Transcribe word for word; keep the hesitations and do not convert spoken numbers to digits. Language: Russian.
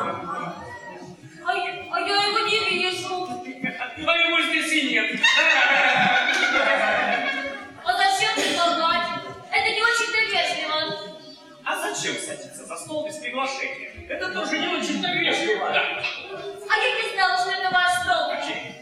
А я, а я его не вижу. А его здесь и нет. А зачем предлагать? Это не очень-то вежливо. А зачем садиться за стол без приглашения? Это тоже не очень-то вежливо. Да. А я не знала, что это ваш стол. Окей.